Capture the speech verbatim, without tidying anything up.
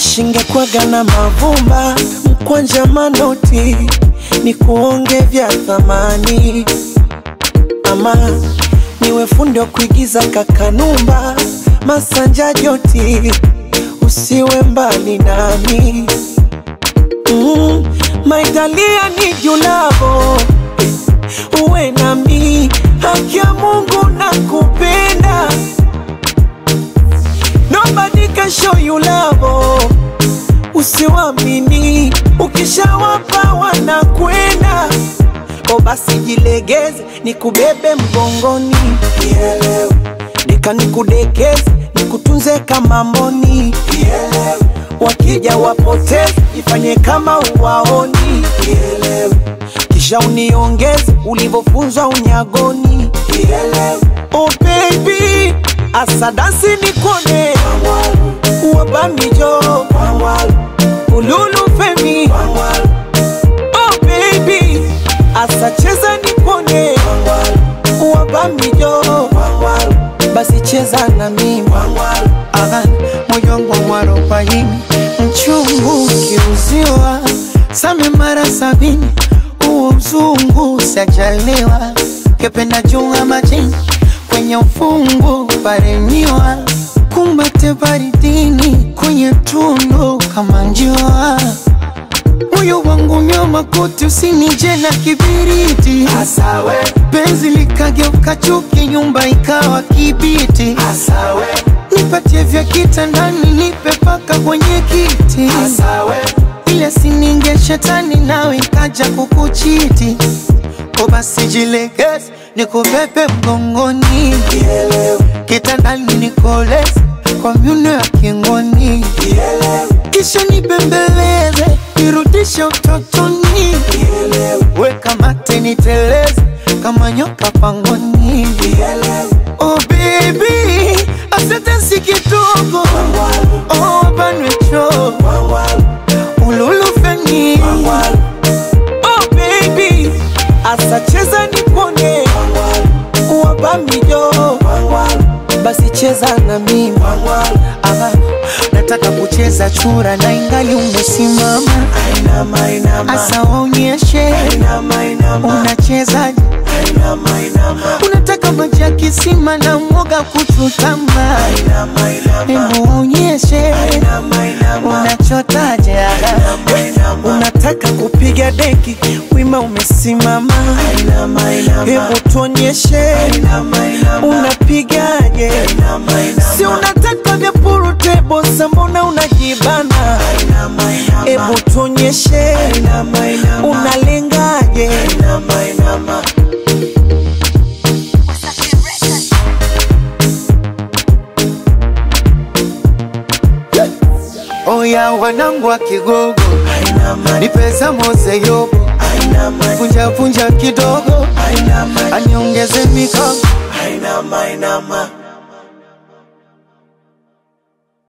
Wishingekwaga na mavumba, mkwanja manoti, ni kuonge vya thamani. Ama niwe fundi wa kuigiza kakanumba, masanja joti, usiwe mbali nami. Mm, my Dalia need you love, uwe nami, haki ya Mungu nakupenda. Nobody can show you love, usiwamini, ukishawapa wanakwenda. O basi jilegeze, nikubebe mgongoni, kielewe. Nika nikudekeze, nikutunze kama mboni, kielewe. Wakija wapoteze, ifanye kama uwaoni, kielewe. Kisha uniongeze, ulivofunzwa unyagoni, kielewe. Oh baby, asadasi nikone, uwabamijo, ululu femi. Oh baby, asacheza nikone, uwabamijo, basi cheza na mimi. Aha, moyo wangu mwarobaini, mchungu kiuziwa, same mara sabini, uo mzungu sajaliwa. Kependa junga majini, kwenye ufungu paremiwa. Kumbate baridini, kwenye tundu kama njua. Moyo wangu nyoma kote, usinije na kibiriti. Asawe penzi likageuka chuki, nyumba ikawa kibiti. Asawe nipatie vya kitandani, nipe paka kwenye kiti. Asawe ile sininge shetani, nawe ikaja kukuchiti. O basi jilegeze, nikubebe mgongoni, kielewe. Kitandani nikoleze, kwa miuno ya kingoni, kielewe. Kisha nibembeleze, nirudishe utotoni, kielewe. Weka mate niteleze, kama nyoka pangoni, kielewe. Oh baby, asante si kidogo, oh banwecho, ululu feni. Oh baby, asacheza nikone, uwabamijo, basi cheza na mimi. Aha, nataka kucheza chura na ingali umesimama. Ainama, ainama. Asa waonyeshe, Ainama, ainama. unachezaje? Ainama, ainama. Unataka maji ya kisima na mwoga kuchutama. Ainama, ainama. Hebu waonyeshe, Ainama, ainama. unachotaje? Ainama, ainama. Unataka kupiga deki, wima umesimama. Ainama, ainama. Hebu tuonyeshe, ainama, ainama. Unapigaje? Ainama, ainama. Si unataka vya purutebo, mbona unajibana? Ainama, ainama. Hebu tuonyeshe, ainama, ainama. Unalengaje? Ainama, ainama. Oya wanangu wa Kigogo, Ainama, nipesa mose yobo. ainama. Funja funja kidogo, Ainama, aniongeze mikono. ainama, ainama.